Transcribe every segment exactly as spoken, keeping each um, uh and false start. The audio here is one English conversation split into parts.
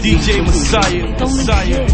D J Messiah, Messiah.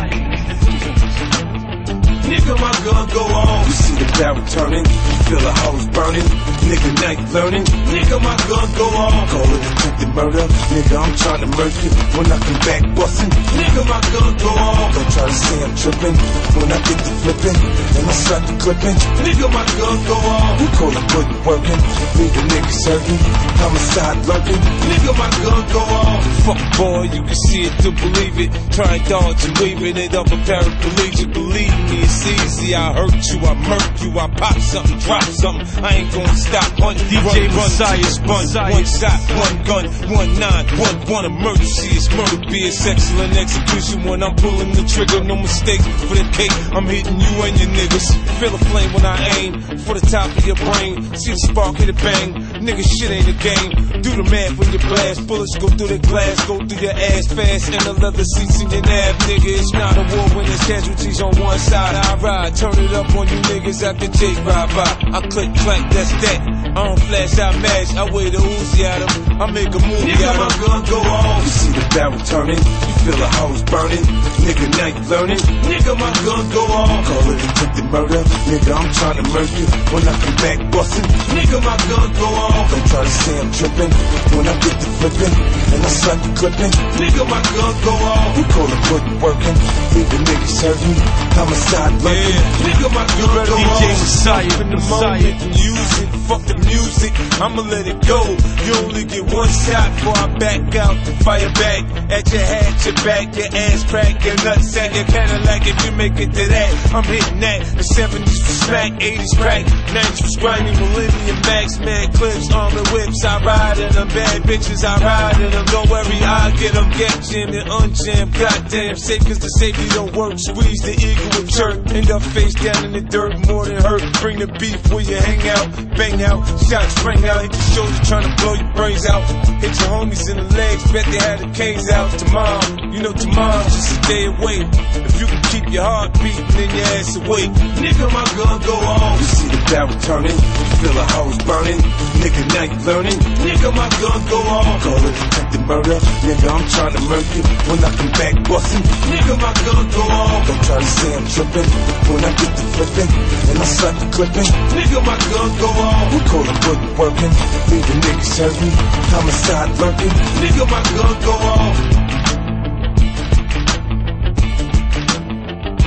Nigga, my gun go off. You see the barrel turning, you feel the hose burning. Nigga, now you learning. Nigga, my gun go off. Call it attempted murder. Nigga, I'm trying to murder you when I come back bustin'. Nigga, my gun go off. Don't try to say I'm trippin' when I get the flippin' and I start the clippin'. Nigga, my gun go off. We call it good workin'. Leave the nigga serving. Homicide lurking. Nigga, my gun go off. Fuck boy, you can see it to believe it. Try and dodge and waving it up a paraplegic. Believe me, it's easy. I hurt you, I murk you, I pop something, drop something. I ain't gonna stop. Hunt, D J Messiah, spun. One shot, one gun, one nine, one one emergency. It's murder, be it's excellent execution when I'm pulling the trigger. No mistakes for the cake. I'm hitting you and your niggas. Feel a flame when I aim for the top of your brain. See the spark hit it bang. Nigga, shit ain't a game. Do the math when you blast. Bullets go through the glass, go through your ass fast. And the leather seats in your nav, nigga. It's not a war when there's casualties on one side. I ride, turn it up on you niggas after Jake ride by. I click clack, that's that. I don't flash, I mash. I weigh the Uzi at him. I make a movie Nigga, out my of him. gun go off. You see the barrel turning, you feel the hose burning. Nigga, now you learning. Nigga, my gun go off. Call it attempted murder. Nigga, I'm trying to murder you when I come back bustin'. Nigga, my gun go off. Don't try to say I'm trippin' when I get the flippin' and I start the clippin'. Nigga, my gun go off. We call it good workin'. Leave the nigga serving. Homicide lurking. Yeah. Nigga, my gun go D J off. Messiah, In the Messiah. moment and use it, fuck the music, I'ma let it go. You only get one shot before I back out. Fire back at your hat, your back, your ass crack, your nuts at your Cadillac. If you make it to that, I'm hitting that. The seventies for smack, eighties crack, nineties for grimy, millennium max, man clips, armor whips. I ride in them, bad bitches, I ride in them. Don't worry, I get them, get jammed and unjammed. Goddamn, safe cause the safety don't work. Squeeze the eagle with jerk, end up face down in the dirt, more than hurt. Bring the beef where you hang out, bang out, shots ring out, hit your shoulder trying to blow your brains out. Hit your homies in the legs, bet they had the K's out. Tomorrow, you know tomorrow's just a day away. If you can keep your heart beating, then your ass awake. Nigga, my gun go off. You see the barrel turning, you feel the hose burning. Nigga, now you learning. Nigga, my gun go off. Call it attempted murder. Nigga, I'm trying to murder you when I come back bustin'. Nigga, my gun go off. Don't try to say I'm trippin' when I get the flippin' and I start the clippin'. Nigga, my gun go off. We call it good workin'. Leave the nigga serving. Homicide lurking. Nigga, my gun go off.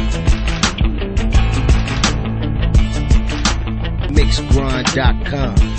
mix grind dot com